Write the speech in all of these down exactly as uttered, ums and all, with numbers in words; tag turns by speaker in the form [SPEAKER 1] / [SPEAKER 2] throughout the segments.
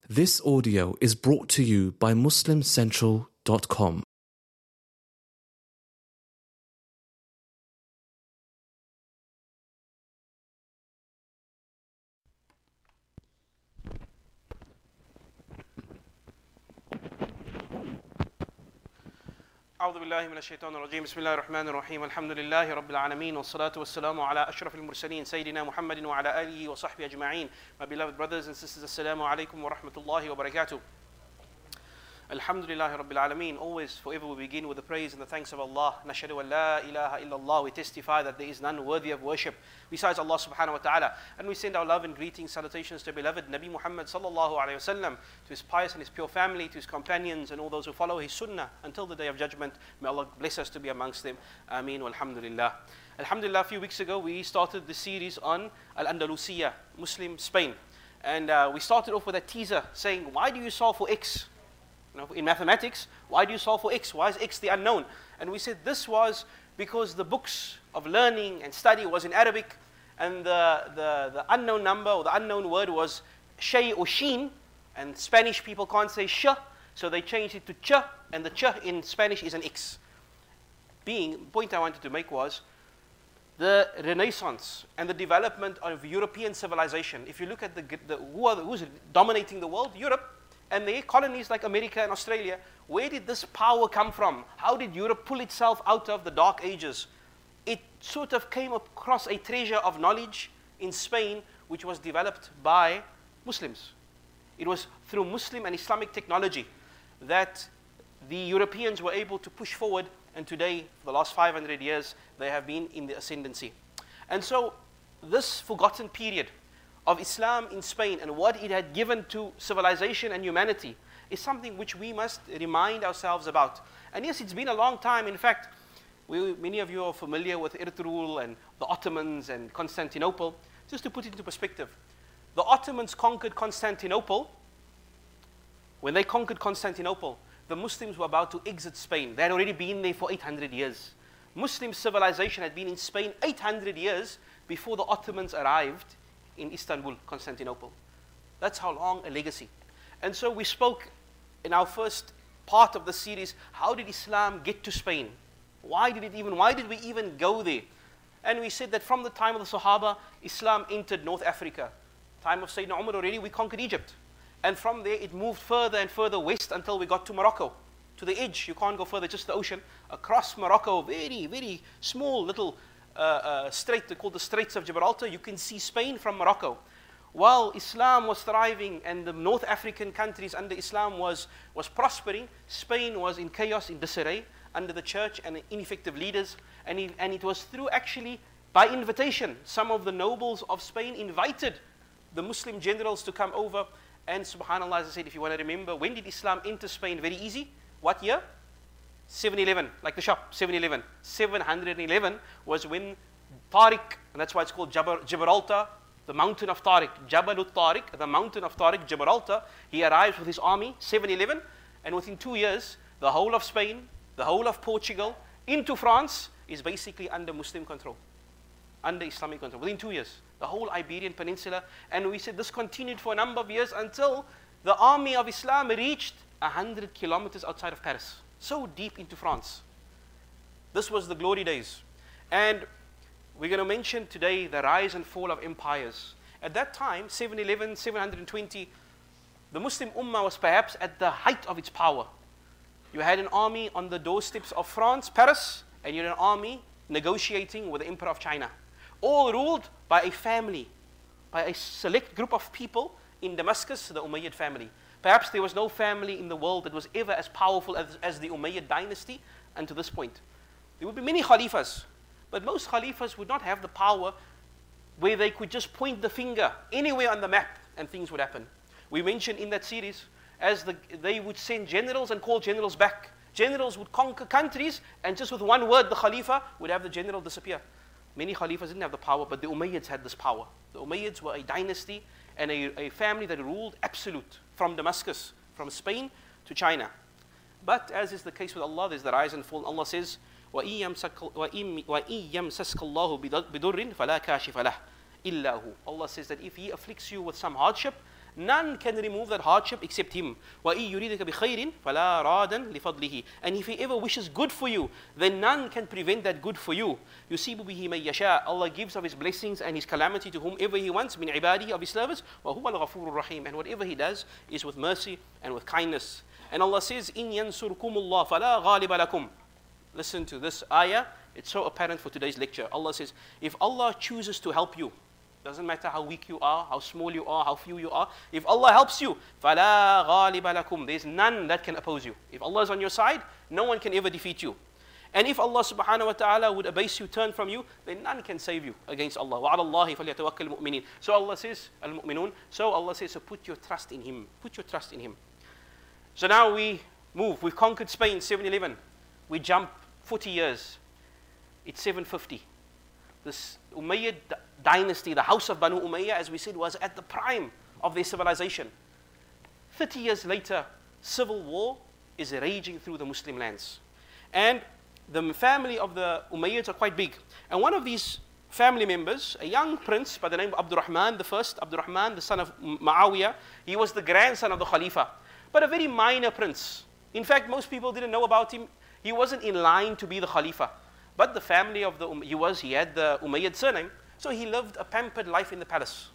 [SPEAKER 1] This audio is brought to you by muslim central dot com.
[SPEAKER 2] أعوذ بالله من الشيطان الرجيم بسم الله الرحمن الرحيم الحمد لله رب العالمين والصلاة والسلام على أشرف المرسلين سيدنا محمد وعلى آله وصحبه أجمعين. My beloved brothers and sisters, Assalamu alaikum wa rahmatullahi wa barakatuh. Alhamdulillah Rabbil Alameen. Always, forever we begin with the praise and the thanks of Allah. Nashhadu an la ilaha illallah. We testify that there is none worthy of worship besides Allah subhanahu wa ta'ala. And we send our love and greetings, salutations to beloved Nabi Muhammad sallallahu alayhi wa sallam, to his pious and his pure family, to his companions and all those who follow his sunnah until the day of judgment. May Allah bless us to be amongst them. Ameen walhamdulillah. Alhamdulillah, a few weeks ago we started the series on Al-Andalusia, Muslim Spain. And uh, we started off with a teaser saying, why do you solve for X? You know, in mathematics, why do you solve for X? Why is X the unknown? And we said this was because the books of learning and study was in Arabic, and the, the, the unknown number or the unknown word was shay or sheen, and Spanish people can't say sh, so they changed it to ch, and the ch in Spanish is an X. Being, the point I wanted to make was the Renaissance and the development of European civilization. If you look at the, the who are the, who's dominating the world, Europe, and their colonies like America and Australia, where did this power come from? How did Europe pull itself out of the dark ages? It sort of came across a treasure of knowledge in Spain, which was developed by Muslims. It was through Muslim and Islamic technology that the Europeans were able to push forward, and today, for the last five hundred years, they have been in the ascendancy. And so, this forgotten period of Islam in Spain and what it had given to civilization and humanity is something which we must remind ourselves about. And yes, it's been a long time. In fact, we, many of you are familiar with Ertugrul and the Ottomans and Constantinople. Just to put it into perspective, the Ottomans conquered Constantinople. When they conquered Constantinople, the Muslims were about to exit Spain. They had already been there for eight hundred years. Muslim civilization had been in Spain eight hundred years before the Ottomans arrived in Istanbul, Constantinople. That's how long a legacy. And so we spoke in our first part of the series, how did Islam get to Spain? Why did it even, why did we even go there? And we said that from the time of the Sahaba, Islam entered North Africa. Time of Sayyidina Umar already, we conquered Egypt. And from there it moved further and further west until we got to Morocco. To the edge, you can't go further, just the ocean. Across Morocco, very, very small little Uh, uh, strait, they call the Straits of Gibraltar. You can see Spain from Morocco. While Islam was thriving and the North African countries under Islam was, was prospering, Spain was in chaos, in disarray, under the church and ineffective leaders. And it, and it was through actually, by invitation, some of the nobles of Spain invited the Muslim generals to come over. And subhanAllah, as I said, if you want to remember, when did Islam enter Spain? Very easy. What year? seven eleven, like the shop, seven eleven. seven eleven was when Tariq, and that's why it's called Jabal, Gibraltar, the mountain of Tariq, Jabalut Tariq, the mountain of Tariq, Gibraltar. He arrives with his army, seven eleven, and within two years, the whole of Spain, the whole of Portugal, into France, is basically under Muslim control, under Islamic control, within two years. The whole Iberian Peninsula, and we said this continued for a number of years until the army of Islam reached one hundred kilometers outside of Paris. So deep into France. This was the glory days. And we're going to mention today the rise and fall of empires. At that time, seven eleven, seven twenty, the Muslim Ummah was perhaps at the height of its power. You had an army on the doorsteps of France, Paris, and you had an army negotiating with the Emperor of China. All ruled by a family, by a select group of people in Damascus, the Umayyad family. Perhaps there was no family in the world that was ever as powerful as, as the Umayyad dynasty, and to this point. There would be many Khalifas, but most Khalifas would not have the power where they could just point the finger anywhere on the map and things would happen. We mentioned in that series, as the, they would send generals and call generals back. Generals would conquer countries, and just with one word, the Khalifa would have the general disappear. Many Khalifas didn't have the power, but the Umayyads had this power. The Umayyads were a dynasty and a, a family that ruled absolute from Damascus, from Spain to China. But as is the case with Allah, there's the rise and fall. Allah says, وَإِن يَمْسَسْكَ اللَّهُ بِضُرٍّ فَلَا كَاشِفَ لَهُ إِلَّا هُ. Allah says that if He afflicts you with some hardship, None can remove that hardship except him. وَإِن يُرِيدَكَ بِخَيْرٍ فَلَا رَادًا لِفَضْلِهِ. And if he ever wishes good for you, then none can prevent that good for you. يُصِيبُ بِهِ مَن يَشَاءُ. Allah gives of his blessings and his calamity to whomever he wants, مِنْ عِبَادِهِ, of his servants. وَهُوَ الْغَفُورُ الرَّحِيمُ. And whatever he does is with mercy and with kindness. And Allah says, إِن يَنْصُرْكُمُ اللَّهُ فَلَا غَالِبَ لَكُمْ. Listen to this ayah. It's so apparent for today's lecture. Allah says, if Allah chooses to help you, doesn't matter how weak you are, how small you are, how few you are, if Allah helps you, فَلَا غَالِبَ لَكُمْ. There's none that can oppose you. If Allah is on your side, no one can ever defeat you. And if Allah subhanahu wa ta'ala would abase you, turn from you, then none can save you against Allah. وَعَلَى اللَّهِ فَلْيَتَوَكَّلِ الْمُؤْمِنِينَ. So Allah says, al-mu'minun. So Allah says, so put your trust in Him. Put your trust in Him. So now we move. We've conquered Spain, seven eleven. We jump forty years. It's seven fifty. This Umayyad dynasty, the house of Banu Umayyah, as we said, was at the prime of their civilization. thirty years later, civil war is raging through the Muslim lands. And the family of the Umayyads are quite big. And one of these family members, a young prince by the name of Abdurrahman the first, Abdurrahman, the son of Muawiyah, he was the grandson of the Khalifa, but a very minor prince. In fact, most people didn't know about him. He wasn't in line to be the Khalifa. But the family of the, he was, he had the Umayyad surname, so he lived a pampered life in the palace.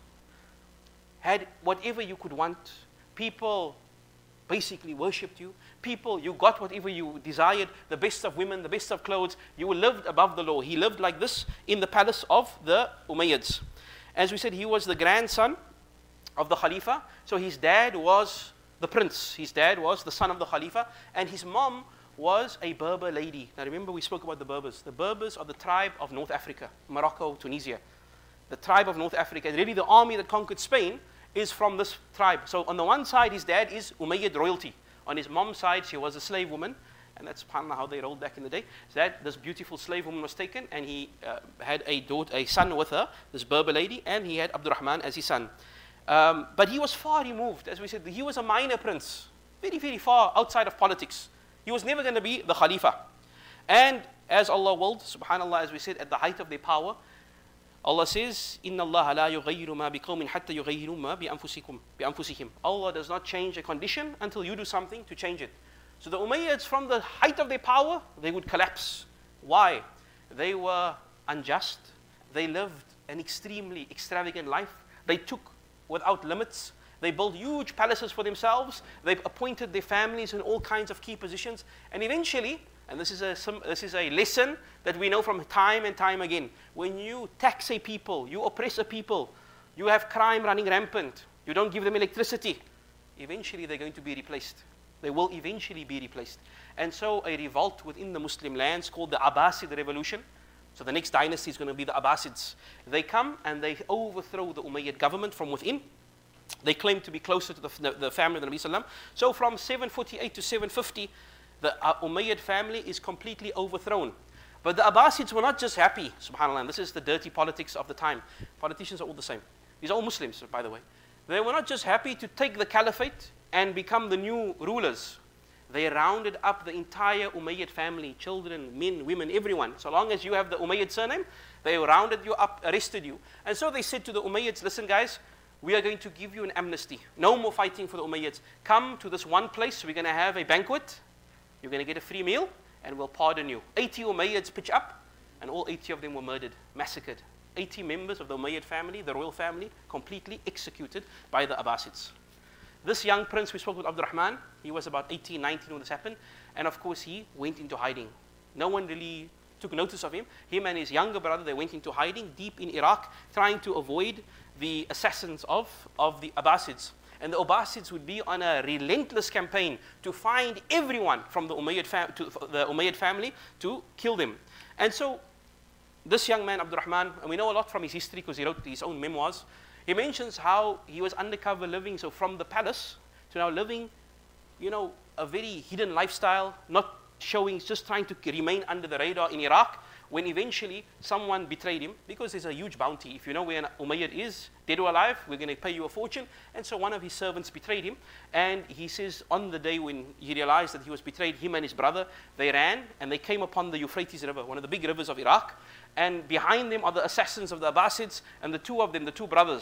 [SPEAKER 2] Had whatever you could want. People basically worshipped you. People, you got whatever you desired, the best of women, the best of clothes. You lived above the law. He lived like this in the palace of the Umayyads. As we said, he was the grandson of the Khalifa. So his dad was the prince. His dad was the son of the Khalifa. And his mom was a Berber lady. Now remember, we spoke about the Berbers. The Berbers are the tribe of North Africa, Morocco, Tunisia. The tribe of North Africa. And really the army that conquered Spain is from this tribe. So on the one side, his dad is Umayyad royalty. On his mom's side, she was a slave woman. And that's subhanAllah how they rolled back in the day. So that this beautiful slave woman was taken, and he uh, had a daughter, a son with her, this Berber lady, and he had Abdurrahman as his son. Um, but he was far removed, as we said. He was a minor prince, very, very far outside of politics. He was never going to be the Khalifa. And as Allah willed, subhanAllah, as we said, at the height of their power, Allah says, إِنَّ اللَّهَ لَا يُغَيِّرُ مَا بِقَوْمٍ حَتَّى يُغَيِّرُوا مَا بِأَنفُسِكُمْ بِأَنفُسِهِمْ. Allah does not change a condition until you do something to change it. So the Umayyads, from the height of their power, they would collapse. Why? They were unjust. They lived an extremely extravagant life. They took without limits. They built huge palaces for themselves. They appointed their families in all kinds of key positions. And eventually, and this is a, some, this is a lesson that we know from time and time again, when you tax a people, you oppress a people, you have crime running rampant, you don't give them electricity, eventually they're going to be replaced. They will eventually be replaced. And so a revolt within the Muslim lands called the Abbasid Revolution. So the next dynasty is going to be the Abbasids. They come and they overthrow the Umayyad government from within. They claim to be closer to the, the family of the Nabi Sallam. So from seven forty-eight to seven fifty, the uh, Umayyad family is completely overthrown. But the Abbasids were not just happy, subhanAllah, and this is the dirty politics of the time. Politicians are all the same. These are all Muslims, by the way. They were not just happy to take the caliphate and become the new rulers. They rounded up the entire Umayyad family, children, men, women, everyone. So long as you have the Umayyad surname, they rounded you up, arrested you. And so they said to the Umayyads, listen guys, we are going to give you an amnesty. No more fighting for the Umayyads. Come to this one place, we're going to have a banquet. You're going to get a free meal, and we'll pardon you. eighty Umayyads pitch up, and all eighty of them were murdered, massacred. eighty members of the Umayyad family, the royal family, completely executed by the Abbasids. This young prince, we spoke with Abdurrahman, he was about eighteen, nineteen when this happened, and of course he went into hiding. No one really took notice of him. Him and his younger brother, they went into hiding deep in Iraq, trying to avoid the assassins of, of the Abbasids. And the Abbasids would be on a relentless campaign to find everyone from the Umayyad, fam to the Umayyad family to kill them. And so this young man, Abdurrahman, and we know a lot from his history because he wrote his own memoirs, he mentions how he was undercover living, so from the palace to now living, you know, a very hidden lifestyle, not showing, just trying to remain under the radar in Iraq, when eventually someone betrayed him, because there's a huge bounty. If you know where an Umayyad is, dead or alive, we're going to pay you a fortune. And so one of his servants betrayed him, and he says on the day when he realized that he was betrayed, him and his brother, they ran and they came upon the Euphrates River, one of the big rivers of Iraq, and behind them are the assassins of the Abbasids, and the two of them, the two brothers,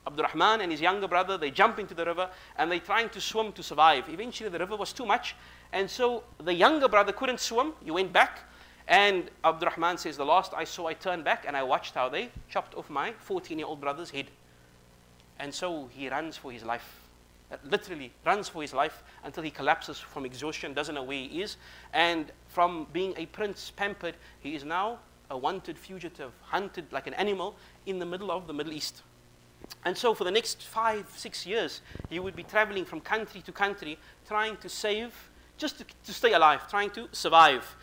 [SPEAKER 2] Abdurrahman and his younger brother, they jump into the river and they're trying to swim to survive. Eventually the river was too much, and so the younger brother couldn't swim. He went back, and Abdurrahman says, the last I saw, I turned back and I watched how they chopped off my fourteen-year-old brother's head. And so he runs for his life. Literally runs for his life until he collapses from exhaustion, doesn't know where he is. And from being a prince pampered, he is now a wanted fugitive, hunted like an animal in the middle of the Middle East. And so for the next five, six years, he would be traveling from country to country, trying to save, just to, to stay alive, trying to survive.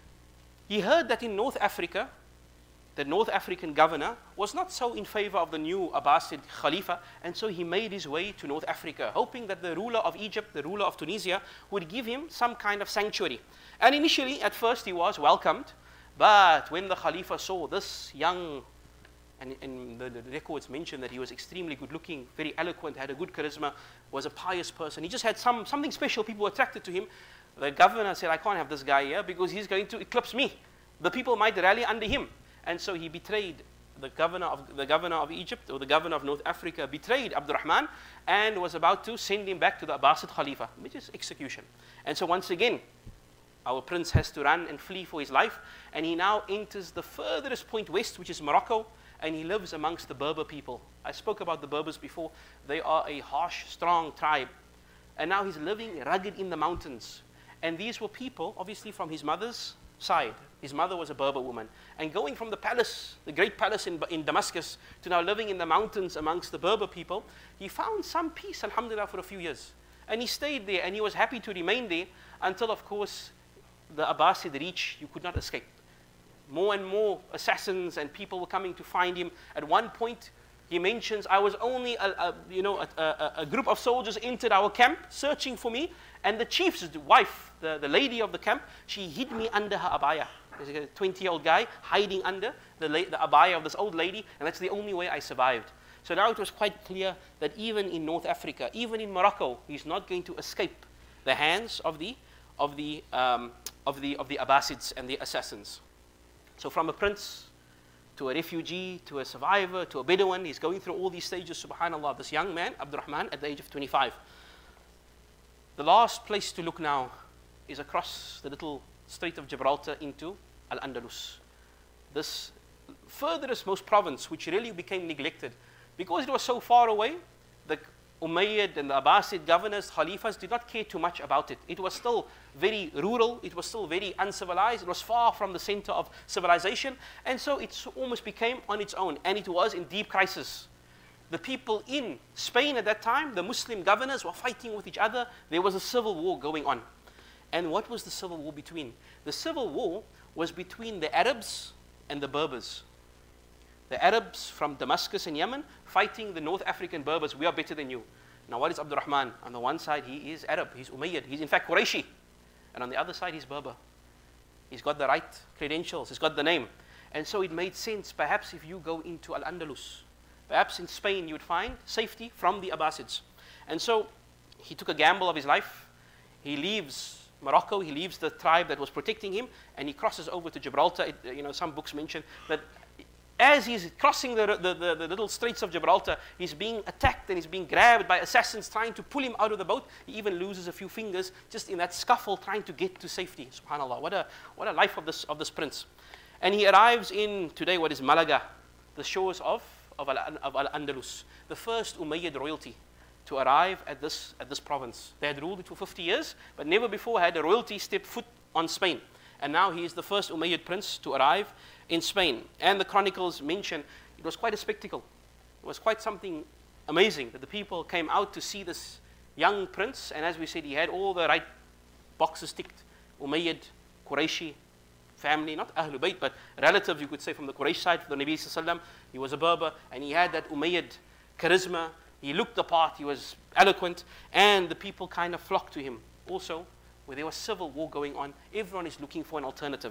[SPEAKER 2] He heard that in North Africa, the North African governor was not so in favor of the new Abbasid Khalifa, and so he made his way to North Africa, hoping that the ruler of Egypt, the ruler of Tunisia, would give him some kind of sanctuary. And initially, at first, he was welcomed, but when the Khalifa saw this young, and, and the, the records mention that he was extremely good looking, very eloquent, had a good charisma, was a pious person, he just had some, something special, people were attracted to him. The governor said, I can't have this guy here because he's going to eclipse me. The people might rally under him. And so he betrayed the governor of the governor of Egypt, or the governor of North Africa, betrayed Abdurrahman and was about to send him back to the Abbasid Khalifa, which is execution. And so once again, our prince has to run and flee for his life, and he now enters the furthest point west, which is Morocco, and he lives amongst the Berber people. I spoke about the Berbers before. They are a harsh, strong tribe. And now he's living rugged in the mountains. And these were people, obviously, from his mother's side. His mother was a Berber woman. And going from the palace, the great palace in, in Damascus, to now living in the mountains amongst the Berber people, he found some peace, alhamdulillah, for a few years. And he stayed there, and he was happy to remain there until, of course, the Abbasid reach, you could not escape. More and more assassins and people were coming to find him. At one point, he mentions, I was only, a, a, you know, a, a, a group of soldiers entered our camp searching for me, and the chief's wife, the, the lady of the camp, she hid me under her abaya. There's a twenty-year-old guy hiding under the, la- the abaya of this old lady, and that's the only way I survived. So now it was quite clear that even in North Africa, even in Morocco, he's not going to escape the hands of the, of the, um, of the, of the Abbasids and the assassins. So from a prince to a refugee, to a survivor, to a Bedouin, he's going through all these stages, subhanAllah, this young man, Abdurrahman, at the age of twenty-five. The last place to look now is across the little Strait of Gibraltar into Al-Andalus. This furthest most province, which really became neglected. Because it was so far away, the Umayyad and the Abbasid governors, Khalifas, did not care too much about it. It was still very rural, it was still very uncivilized, it was far from the center of civilization, and so it almost became on its own, and it was in deep crisis. The people in Spain at that time, the Muslim governors, were fighting with each other. There was a civil war going on. And what was the civil war between? The civil war was between the Arabs and the Berbers. The Arabs from Damascus and Yemen fighting the North African Berbers. We are better than you. Now what is Abdurrahman? On the one side, he is Arab, he's Umayyad, he's in fact Qurayshi. And on the other side, he's Berber. He's got the right credentials, he's got the name. And so it made sense, perhaps if you go into Al-Andalus, perhaps in Spain you would find safety from the Abbasids. And so he took a gamble of his life. He leaves Morocco, he leaves the tribe that was protecting him, and he crosses over to Gibraltar. It, you know, some books mention that as he's crossing the, the, the, the little straits of Gibraltar, he's being attacked and he's being grabbed by assassins trying to pull him out of the boat. He even loses a few fingers just in that scuffle trying to get to safety. SubhanAllah, what a, what a life of this, of this prince. And he arrives in today what is Malaga, the shores of, of, Al, of Al-Andalus, the first Umayyad royalty to arrive at this, at this province. They had ruled it for fifty years, but never before had a royalty stepped foot on Spain. And now he is the first Umayyad prince to arrive in Spain. And the chronicles mention it was quite a spectacle. It was quite something amazing that the people came out to see this young prince. And as we said, he had all the right boxes ticked. Umayyad, Qurayshi, family, not Ahlul Bayt, but relatives, you could say, from the Quraysh side, from the Nabi Sallallahu Alaihi Wasallam. He was a Berber, and he had that Umayyad charisma. He looked the part, he was eloquent, and the people kind of flocked to him. Also, where there was civil war going on, everyone is looking for an alternative.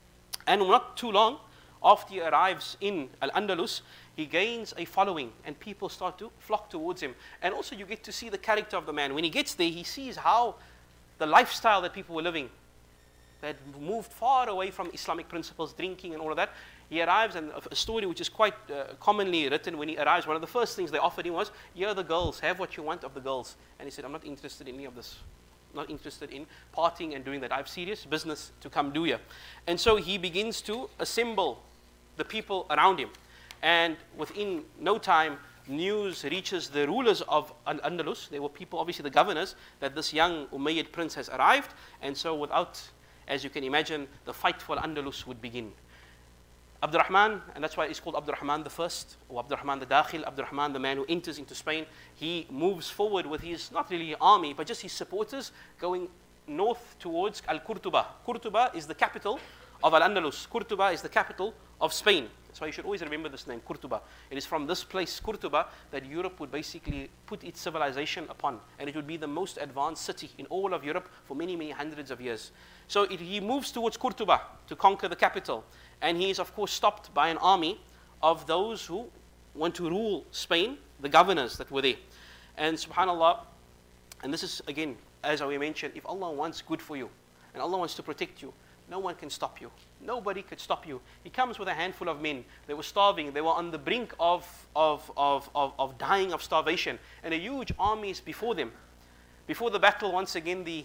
[SPEAKER 2] And not too long after he arrives in Al-Andalus, he gains a following, and people start to flock towards him. And also you get to see the character of the man. When he gets there, he sees how the lifestyle that people were living. They had moved far away from Islamic principles, drinking and all of that. He arrives, and a story which is quite uh, commonly written when he arrives, one of the first things they offered him was, here are the girls, have what you want of the girls. And he said, I'm not interested in any of this. I'm not interested in partying and doing that. I have serious business to come do here. And so he begins to assemble the people around him. And within no time, news reaches the rulers of Al-Andalus. They were people, obviously the governors, that this young Umayyad prince has arrived. And so without, as you can imagine, the fight for Al-Andalus would begin. Abdurrahman, and that's why it's called Abdurrahman the First, or Abdurrahman the Dakhil, Abdurrahman, the man who enters into Spain. He moves forward with his, not really army, but just his supporters, going north towards Al-Qurtuba. Qurtuba is the capital of Al-Andalus. Qurtuba is the capital of Spain. So you should always remember this name, Qurtuba. It is from this place, Qurtuba, that Europe would basically put its civilization upon. And it would be the most advanced city in all of Europe for many, many hundreds of years. So it, he moves towards Qurtuba to conquer the capital. And he is, of course, stopped by an army of those who want to rule Spain, the governors that were there. And subhanAllah, and this is, again, as we mentioned, if Allah wants good for you, and Allah wants to protect you, no one can stop you. Nobody could stop you. He comes with a handful of men. They were starving. They were on the brink of, of, of, of, of dying of starvation. And a huge army is before them. Before the battle, once again, the,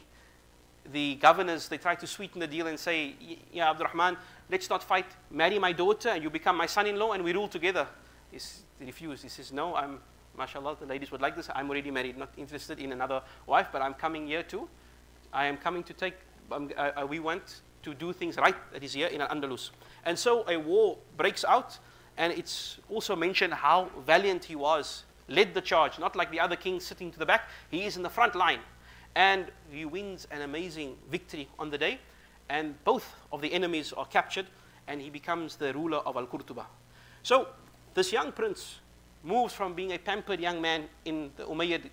[SPEAKER 2] the governors, they try to sweeten the deal and say, yeah, Abdurrahman, let's not fight. Marry my daughter and you become my son-in-law and we rule together. He's, he refused. He says, no, I'm, mashallah, the ladies would like this. I'm already married, not interested in another wife, but I'm coming here too. I am coming to take, um, uh, we want to do things right that is here in Al-Andalus. And so a war breaks out, and it's also mentioned how valiant he was, led the charge, not like the other kings sitting to the back. He is in the front line, and he wins an amazing victory on the day, and both of the enemies are captured, and he becomes the ruler of Al-Qurtuba. So this young prince moves from being a pampered young man in the Umayyad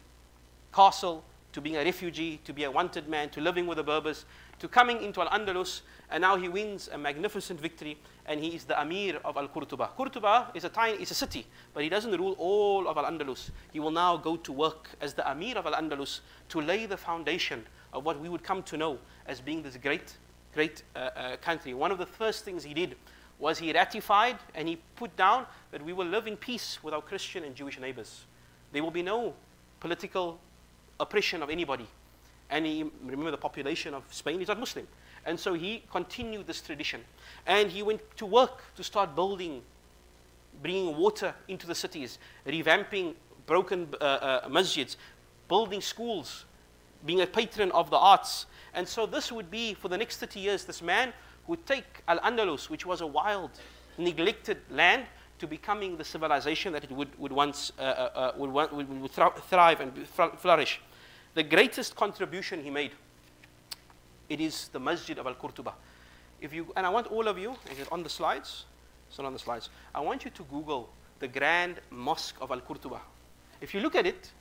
[SPEAKER 2] castle to being a refugee, to be a wanted man, to living with the Berbers, to coming into Al-Andalus, and now he wins a magnificent victory, and he is the Amir of Al-Qurtuba. Qurtuba is a tiny, it's a city, but he doesn't rule all of Al-Andalus. He will now go to work as the Amir of Al-Andalus to lay the foundation of what we would come to know as being this great, great uh, uh, country. One of the first things he did was he ratified and he put down that we will live in peace with our Christian and Jewish neighbors. There will be no political oppression of anybody. And he, remember the population of Spain is not Muslim. And so he continued this tradition. And he went to work to start building, bringing water into the cities, revamping broken uh, uh, masjids, building schools, being a patron of the arts. And so this would be, for the next thirty years, this man would take Al-Andalus, which was a wild, neglected land, to becoming the civilization that it would, would once uh, uh, would, would, would thrive and flourish. The greatest contribution he made, it is the Masjid of Al-Qurtuba. If you, and I want all of you, is it on the slides? It's not on the slides. I want you to Google the Grand Mosque of Al-Qurtuba. If you look at it,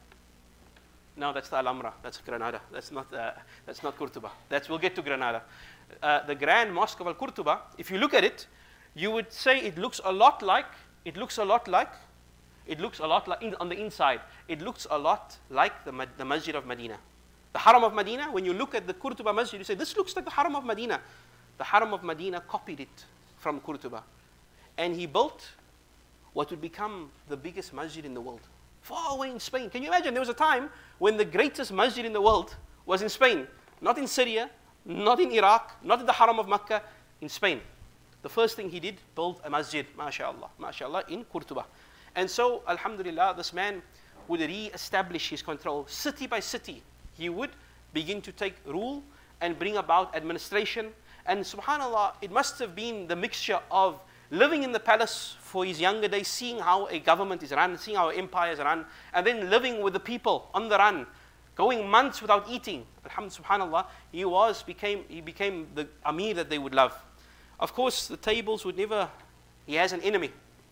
[SPEAKER 2] no, that's the Alhambra, that's Granada. That's not, uh, that's not Qurtuba. That's, we'll get to Granada. Uh, the Grand Mosque of Al-Qurtuba, if you look at it, you would say it looks a lot like, it looks a lot like, it looks a lot like, in, on the inside, it looks a lot like the, the Masjid of Medina. The Haram of Medina, when you look at the Qurtuba Masjid, you say, this looks like the Haram of Medina. The Haram of Medina copied it from Qurtuba. And he built what would become the biggest masjid in the world, far away in Spain. Can you imagine? There was a time when the greatest masjid in the world was in Spain, not in Syria, not in Iraq, not in the Haram of Mecca, in Spain. The first thing he did, build a masjid, mashallah, mashallah, in Qurtuba. And so, alhamdulillah, this man would re-establish his control. City by city, he would begin to take rule and bring about administration. And subhanallah, it must have been the mixture of living in the palace for his younger days, seeing how a government is run, seeing how empires run, and then living with the people on the run, going months without eating. Alhamdulillah, subhanallah, he was, became, he became the Amir that they would love. Of course, the tables would never, he has an enemy.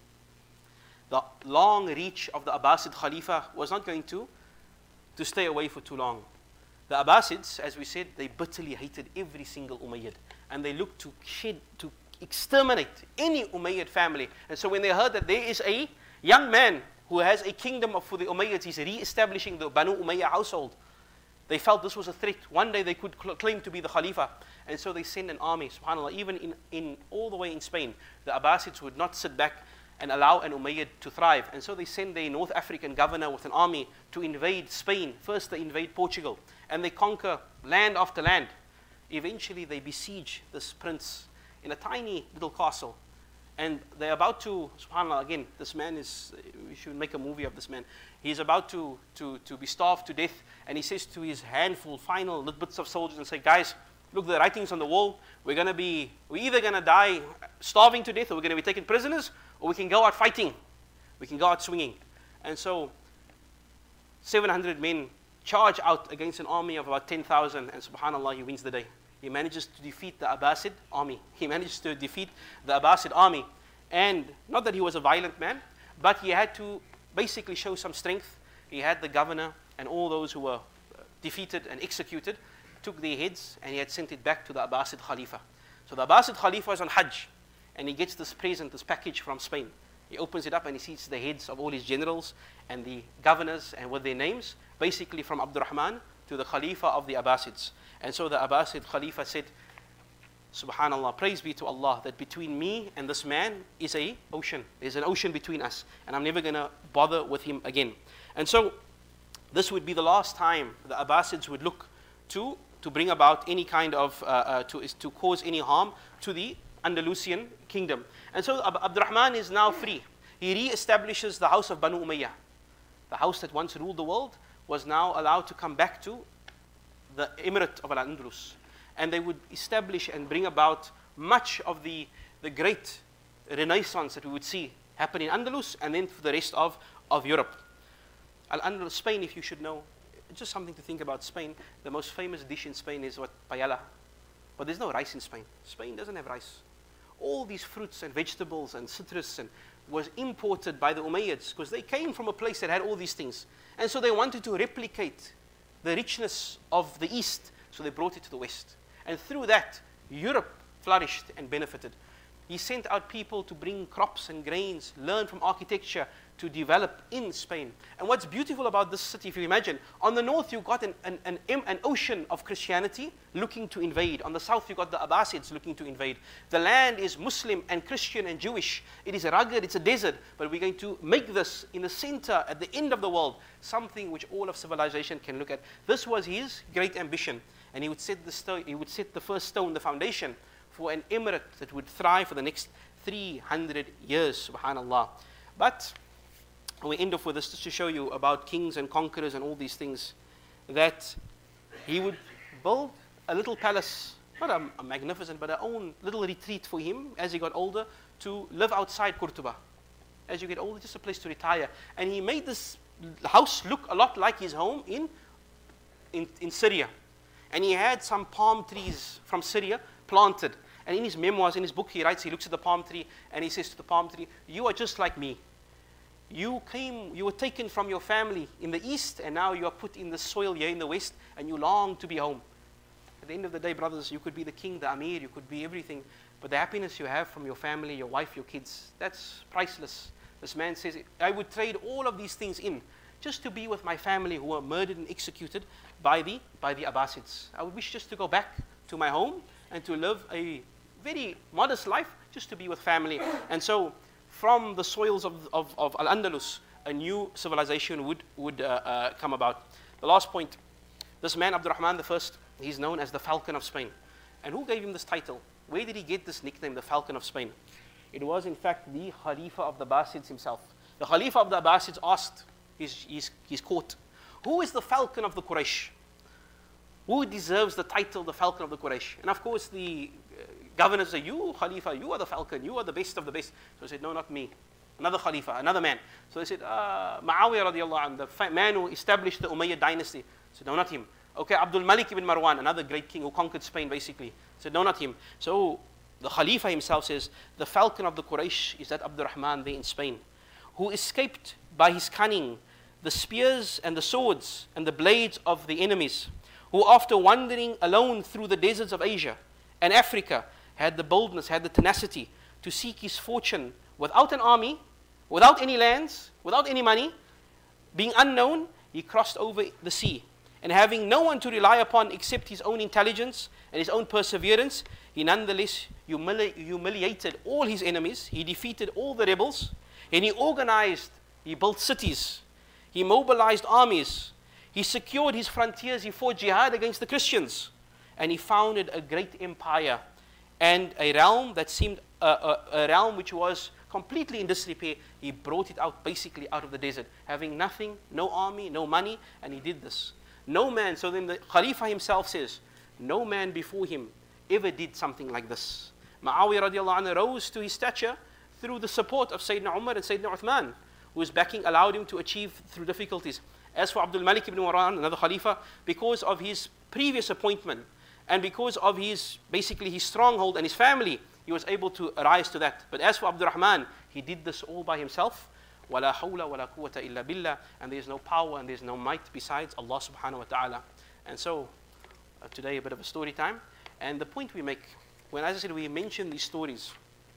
[SPEAKER 2] The long reach of the Abbasid Khalifa was not going to, to stay away for too long. The Abbasids, as we said, they bitterly hated every single Umayyad. And they looked to shed, to exterminate any Umayyad family. And so when they heard that there is a young man who has a kingdom of, for the Umayyads, he's re-establishing the Banu Umayyah household, They felt this was a threat. One day they could cl- claim to be the Khalifa. And so they send an army, subhanAllah, even in, in all the way in Spain, the Abbasids would not sit back and allow an Umayyad to thrive. And so they send a North African governor with an army to invade Spain. First they invade Portugal, and they conquer land after land. Eventually they besiege this prince in a tiny little castle. And they're about to, subhanAllah, again, this man is, we should make a movie of this man. He's about to, to, to be starved to death, and he says to his handful, final little bits of soldiers, and say, guys, look, the writings on the wall, we're going to be, we're either going to die starving to death, or we're going to be taken prisoners, or we can go out fighting. We can go out swinging. And so, seven hundred men charge out against an army of about ten thousand, and subhanAllah, he wins the day. He manages to defeat the Abbasid army. He manages to defeat the Abbasid army. And not that he was a violent man, but he had to basically show some strength. He had the governor and all those who were defeated and executed, took their heads, and he had sent it back to the Abbasid Khalifa. So the Abbasid Khalifa is on Hajj, and he gets this present, this package from Spain. He opens it up and he sees the heads of all his generals and the governors and with their names, basically from Abdurrahman to the Khalifa of the Abbasids. And so the Abbasid Khalifa said, subhanAllah, praise be to Allah that between me and this man is a ocean. There's an ocean between us, and I'm never going to bother with him again. And so this would be the last time the Abbasids would look to, to bring about any kind of, uh, uh, to, to cause any harm to the Andalusian kingdom. And so Ab- Abdurrahman is now free. He re-establishes the house of Banu Umayyah. The house that once ruled the world was now allowed to come back to the emirate of Al-Andalus. And they would establish and bring about much of the, the great renaissance that we would see happen in Andalus and then for the rest of, of Europe. Al-Andalus, Spain, if you should know, just something to think about Spain. The most famous dish in Spain is what? Paella. But there's no rice in Spain. Spain doesn't have rice. All these fruits and vegetables and citrus and was imported by the Umayyads because they came from a place that had all these things. And so they wanted to replicate the richness of the East, so they brought it to the West. And through that, Europe flourished and benefited. He sent out people to bring crops and grains, learn from architecture to develop in Spain. And what's beautiful about this city, if you imagine, on the north you've got an, an, an, an ocean of Christianity looking to invade. On the south you've got the Abbasids looking to invade. The land is Muslim and Christian and Jewish. It is rugged, it's a desert, but we're going to make this in the center, at the end of the world, something which all of civilization can look at. This was his great ambition. And he would set the, sto- he would set the first stone, the foundation, for an emirate that would thrive for the next three hundred years, subhanAllah. But we end off with this just to show you about kings and conquerors and all these things, that he would build a little palace, not a, a magnificent, but a own little retreat for him as he got older to live outside Qurtuba. As you get older, just a place to retire. And he made this house look a lot like his home in, in, in Syria. And he had some palm trees from Syria planted. And in his memoirs, in his book, he writes, he looks at the palm tree and he says to the palm tree, you are just like me. You came, you were taken from your family in the east, and now you are put in the soil here in the west, and you long to be home. At the end of the day, brothers, you could be the king, the Amir, you could be everything, but the happiness you have from your family, your wife, your kids, that's priceless. This man says, I would trade all of these things in just to be with my family who were murdered and executed by the, by the Abbasids. I would wish just to go back to my home and to live a very modest life, just to be with family. And so, from the soils of, of, of Al-Andalus, a new civilization would, would uh, uh, come about. The last point, this man, Abdurrahman the First, he's known as the Falcon of Spain. And who gave him this title? Where did he get this nickname, the Falcon of Spain? It was, in fact, the Khalifa of the Abbasids himself. The Khalifa of the Abbasids asked his, his, his court, who is the Falcon of the Quraysh? Who deserves the title, the Falcon of the Quraysh? And of course, the uh, governors say, you, Khalifa, you are the Falcon, you are the best of the best. So he said, no, not me. Another Khalifa, another man. So they said, uh, Muawiyah radiallahu anh, the fa- man who established the Umayyad dynasty. He said, no, not him. Okay, Abdul Malik ibn Marwan, another great king who conquered Spain basically. He said, no, not him. So the Khalifa himself says, the Falcon of the Quraysh is that Abdurrahman there in Spain, who escaped by his cunning the spears and the swords and the blades of the enemies, who after wandering alone through the deserts of Asia and Africa, had the boldness, had the tenacity to seek his fortune without an army, without any lands, without any money, being unknown, he crossed over the sea. And having no one to rely upon except his own intelligence and his own perseverance, he nonetheless humili- humiliated all his enemies, he defeated all the rebels, and he organized, he built cities, he mobilized armies, he secured his frontiers, he fought jihad against the Christians, and he founded a great empire and a realm that seemed a, a, a realm which was completely in disrepair. He brought it out basically out of the desert, having nothing, no army, no money, and he did this. No man, so then the Khalifa himself says, no man before him ever did something like this. Muawiyah radiallahu anhu rose to his stature through the support of Sayyidina Umar and Sayyidina Uthman, whose backing allowed him to achieve through difficulties. As for Abdul Malik ibn Marwan, another Khalifa, because of his previous appointment and because of his, basically his stronghold and his family, he was able to rise to that. But as for Abdul Rahman, he did this all by himself. وَلَا حَوْلَ وَلَا قُوَّةَ إِلَّا بِاللَّهِ. And there is no power and there is no might besides Allah subhanahu wa ta'ala. And so, uh, today a bit of a story time. And the point we make, when as I said, we mention these stories,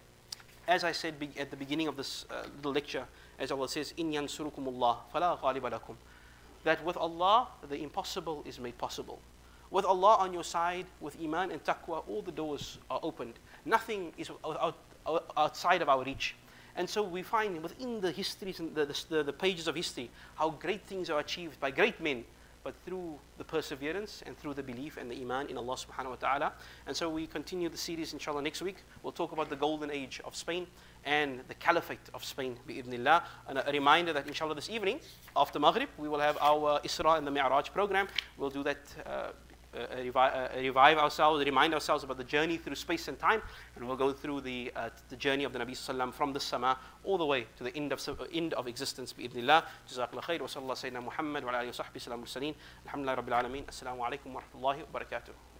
[SPEAKER 2] as I said be- at the beginning of this uh, little lecture, as Allah says, إِن يَنْصُرُكُمُ اللَّهُ فَلَا غَالِبَ لَكُمْ. That with Allah, the impossible is made possible. With Allah on your side, with Iman and Taqwa, all the doors are opened. Nothing is out, out, outside of our reach. And so we find within the histories and the, the, the pages of history how great things are achieved by great men, but through the perseverance and through the belief and the Iman in Allah subhanahu wa ta'ala. And so we continue the series inshallah next week. We'll talk about the golden age of Spain and the caliphate of Spain bi'idhnillah. And a, a reminder that inshallah this evening after Maghrib we will have our Isra and the Mi'raj program. We'll do that uh, Uh, revive, uh, revive ourselves, remind ourselves about the journey through space and time, and we'll go through the uh, the journey of the Nabi Sallam from the Sama all the way to the end of uh, end of existence. Bi'idhnillah. Jazakallah khair. Wa sallallahu sayyidina Muhammad wa ala alihi wa sahbihi sallam mursaleen. Alhamdulillah rabbil alameen. Assalamu alaikum wa rahmatullahi wa barakatuh.